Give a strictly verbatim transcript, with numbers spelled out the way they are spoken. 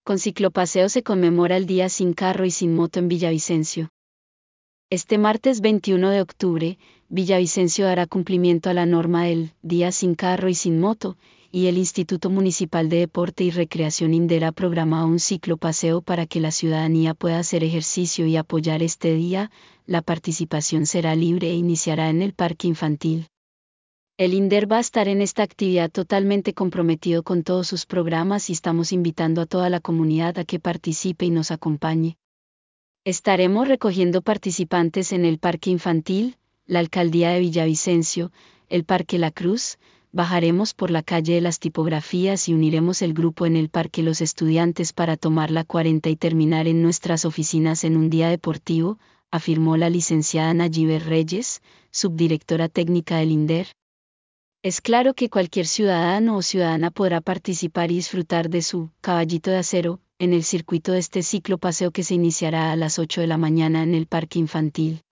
Con ciclopaseo se conmemora el Día Sin Carro y Sin Moto en Villavicencio. Este martes veintiuno de octubre, Villavicencio dará cumplimiento a la norma del Día Sin Carro y Sin Moto, y el Instituto Municipal de Deporte y Recreación INDER ha programado un ciclopaseo para que la ciudadanía pueda hacer ejercicio y apoyar este día. La participación será libre e iniciará en el Parque Infantil. El INDER va a estar en esta actividad totalmente comprometido con todos sus programas y estamos invitando a toda la comunidad a que participe y nos acompañe. Estaremos recogiendo participantes en el Parque Infantil, la Alcaldía de Villavicencio, el Parque La Cruz, bajaremos por la calle de las Tipografías y uniremos el grupo en el Parque Los Estudiantes para tomar la cuarenta y terminar en nuestras oficinas en un día deportivo, afirmó la licenciada Nayibe Reyes, subdirectora técnica del INDER. Es claro que cualquier ciudadano o ciudadana podrá participar y disfrutar de su caballito de acero en el circuito de este ciclopaseo que se iniciará a las ocho de la mañana en el Parque Infantil.